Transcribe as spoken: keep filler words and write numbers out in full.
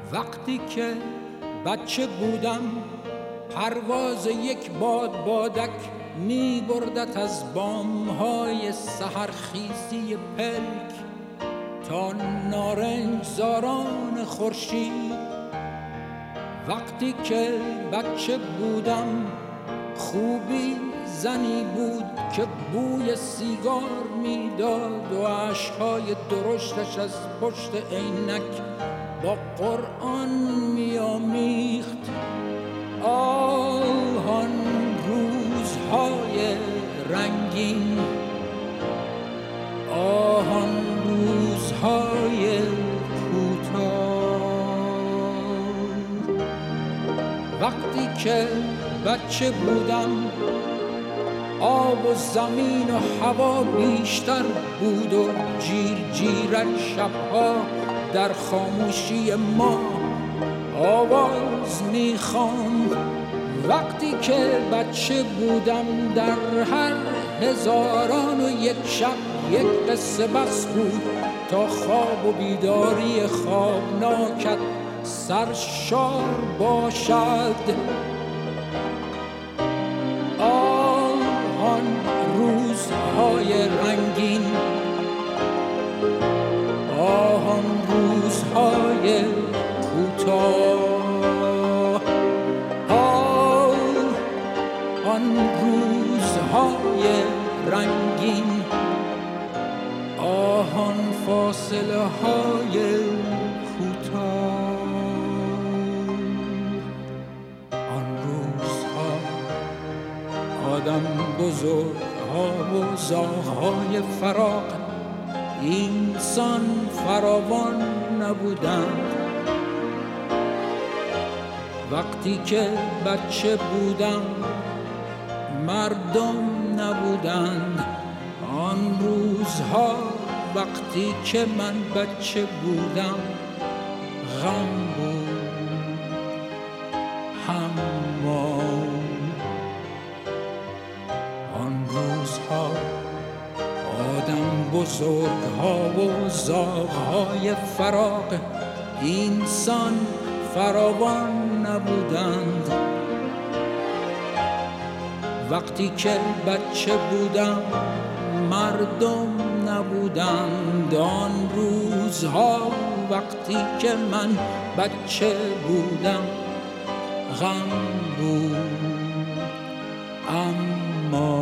وقتی که بچه بودم پرواز یک باد بادک می بردت از بامهای سحرخیزی پلک تا نارنج زاران خورشید. وقتی که بچه بودم خوبی زنی بود که بوی سیگار میداد و اشکهای درشتش از پشت عینک با قرآن میامیخت. آهان روزهای رنگین، آهان روزهای کوتاه. وقتی که بچه بودم آب و زمین و هوا بیشتر بود و جیر جیرک شبها در خاموشی ما آواز میخواند. وقتی که بچه بودم در هر هزاران و یک شب یک قصه بس بود تا خواب و بیداری خوابناکت سرشار باشد. آن روزهای رنگین، آن روزهای کوتاه، آن روزهای رنگین، آن فاصله های کوتاه. آدم بزرگ ها و زاغ‌های فراق اینسان فراوان نبودند. وقتی که بچه بودم مردم نبودند. آن روزها وقتی که من بچه بودم غم بود، اما آن روزها آدم بزرگ ها و زاغ های فراق اینسان فراوان نبودند. وقتی که بچه بودم مردم نبودند. آن روزها وقتی که من بچه بودم غم بود، اما